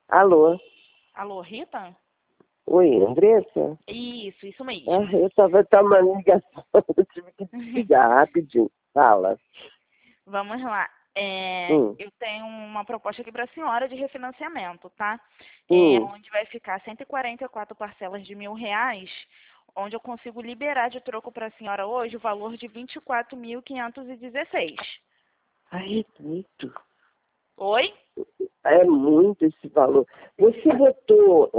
Alô? Alô, Rita? Oi, Andressa? Isso mesmo. Ah, eu estava tomando ligação, eu tive que desligar rapidinho. Fala. Vamos lá. Hum, Eu tenho uma proposta aqui para a senhora de refinanciamento, tá? hum. Onde vai ficar 144 parcelas de R$ 1.000, onde eu consigo liberar de troco para a senhora hoje o valor de 24.516. Ai, é muito. Oi? É muito esse valor. Você votou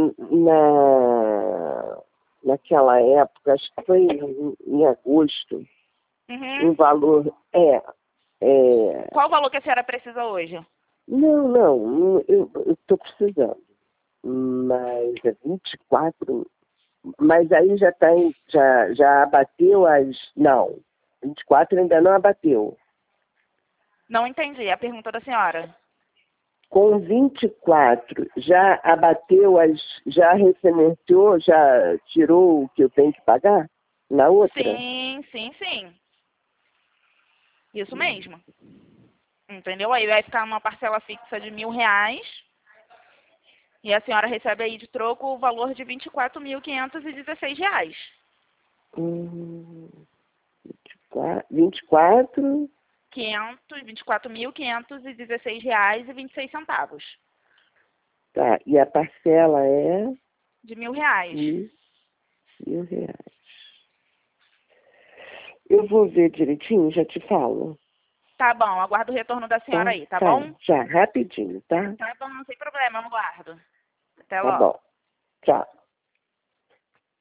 naquela época, acho que foi em agosto, um Uhum. valor. Qual o valor que a senhora precisa hoje? Não, eu estou precisando. Mas é 24. Mas aí já está já abateu as. Não, 24 ainda não abateu. Não entendi a pergunta da senhora. Com 24 já abateu as. Já refinanciou, já tirou o que eu tenho que pagar? Na outra? Sim. Isso mesmo. Entendeu? Aí vai ficar uma parcela fixa de R$ 1.000. E a senhora recebe aí de troco o valor de R$ 24.516. Hum, 24. 24.516 e 26 centavos. Tá, e a parcela é De R$ 1.000. R$ 1.000. Eu vou ver direitinho, já te falo. Tá bom, aguardo o retorno da senhora Tá? aí, tá Tá, bom? já, rapidinho, tá? Tá bom, não tem problema, eu aguardo. Até Tá logo. bom. Tchau.